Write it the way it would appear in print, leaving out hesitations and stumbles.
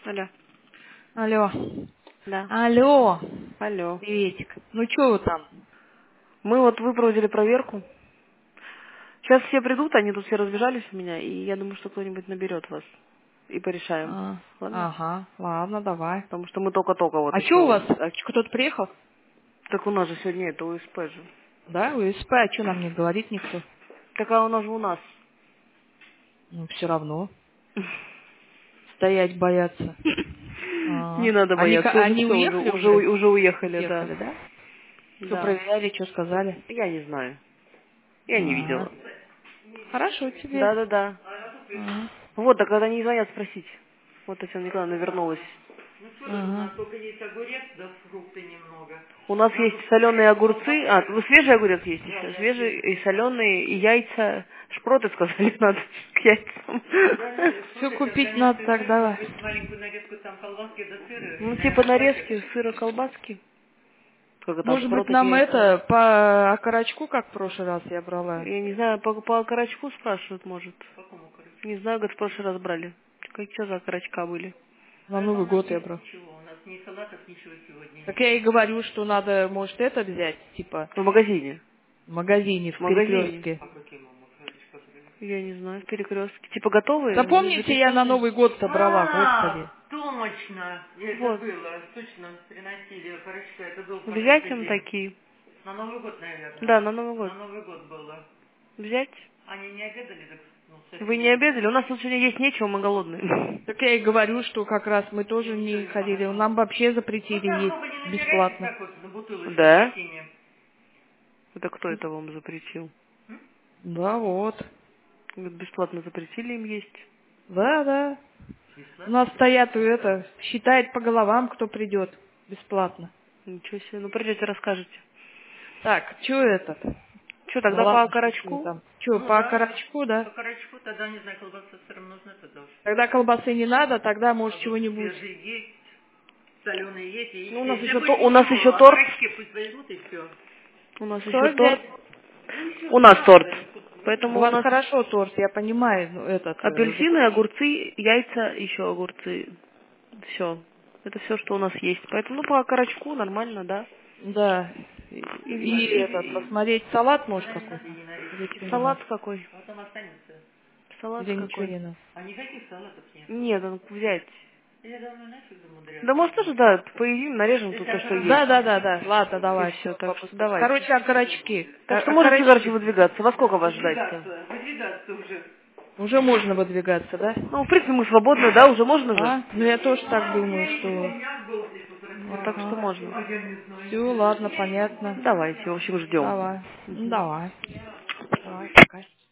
Алло. Алло. Да. Алло. Алло. Приветик. Ну что вы там? Мы вот выпроводили проверку. Сейчас все придут, они тут все разбежались у меня, и я думаю, что кто-нибудь наберет вас. И порешаем. Ладно? Ага, ладно, давай. Потому что мы только-только вот А что у еще. вас? Кто-то приехал? Так у нас же сегодня это УСП же. Да, УСП, а что нам не говорит никто? Такая у нас же у нас. Ну, все равно. Стоять боятся. Не А. надо Они, бояться, уже они все, уехали уже уже? уже уехали, да. Уехали, да? Что Да. проверяли, что сказали? Я не знаю. Я не Ага. видела. Хорошо тебе. Да-да-да. Ага. Вот, так когда они звонят спросить. Вот Татьяна Николаевна вернулась. Ну что тут у Ага. нас только есть огурец, да фрукты немного. У нас Нам есть тут соленые свежая огурцы. колбаса. А, ну, свежий огурец есть Да, еще. да, Свежий свежий. и соленые, и яйца. Шпроты, сказали, надо к яйцам. Да, Все фрукты сейчас, купить надо конечно, жир, тогда. может быть, маленькую нарезку там колбаски до сыра Ну, и типа на хватит. нарезки сыра, колбаски. Как это, Может быть, шпроты к нам яйцам. это, по окорочку, как в прошлый раз я брала? Я не знаю, по окорочку спрашивают, может. По какому, короче? Не знаю, говорит, в прошлый раз брали. Что за окорочка были? На Поэтому Новый у нас год я нет брала. ничего. У нас ни салатов, ничего сегодня Так нет. я и говорю, что надо, может, это взять, типа, В магазине. в магазине, в В магазине. перекрестке. А какие мама крылышко были? Я не знаю, в перекрестке. Типа готовые, Да помните, я на запеченные? Новый год собрала, господи. А, точно! Это Вот. было, точно, приносили порошка. Это был в Взять последний им день. такие. На Новый год, наверное. Да, на Новый На год. Новый год было. Взять? Они не обедали, так, ну, Вы не соседи. обедали? У нас тут сегодня есть нечего, мы голодные. Так я и говорю, что как раз мы Я тоже ничего не не ходили. могла. Нам вообще Вы запретили там есть особо не набираетесь, бесплатно. так вот, на бутылочку в Да? магазине? Это кто это вам запретил? М? Да, вот. Говорит, бесплатно запретили им есть. Да, да. У Бесплатно нас стоят, запретили. это, считает по головам, кто придет. Бесплатно. Ничего себе. Ну, придете, расскажете. Так, что этот? Что, Ну тогда по ладно, шучу окорочку? там. Что, Ну по да, окорочку, да? по карачку тогда, не знаю, колбаса с сыром нужна тогда уж. Когда колбасы не надо, тогда, может, А тут чего-нибудь. свежие есть, соленые есть, и Ну, яйца. Если будет у нас ничего, еще а торт. карачки пусть возьмут и все. У нас Что еще торт. взять? Ну ничего, У не нас торт. надо. У Поэтому у вас нас хорошо торт, я понимаю, ну, этот, апельсины, огурцы, яйца, еще огурцы. Все. Это все, что у нас есть. Поэтому, ну, по окорочку нормально, да. да. И этот, посмотреть салат, может, какой? Подождите, не Или нарежьте. что не Салат надо? какой? Вот там останется. Салат Или ничего какой? не надо? А никаких салатов нет. Нет, он взять. Я давно нафиг Да, замудряться. может, тоже, да, поедим, нарежем тут то, Это что Да, есть. да, да, да. Ладно, И давай, все, все, так что побыстрее. давайте. Короче, окорочки. Так что можете, короче, Окорочки. выдвигаться. Во сколько вас ждать-то? Выдвигаться уже. Уже можно выдвигаться, да? Ну, в принципе, мы свободны, да, уже можно же? А? Ну, я тоже так думаю, Я что... меня был здесь Ну, так что Ага. можно. а я не знаю. Все, ладно, понятно. Давайте, в общем, ждем. Давай. Ну, Мгм. давай. Давай, пока.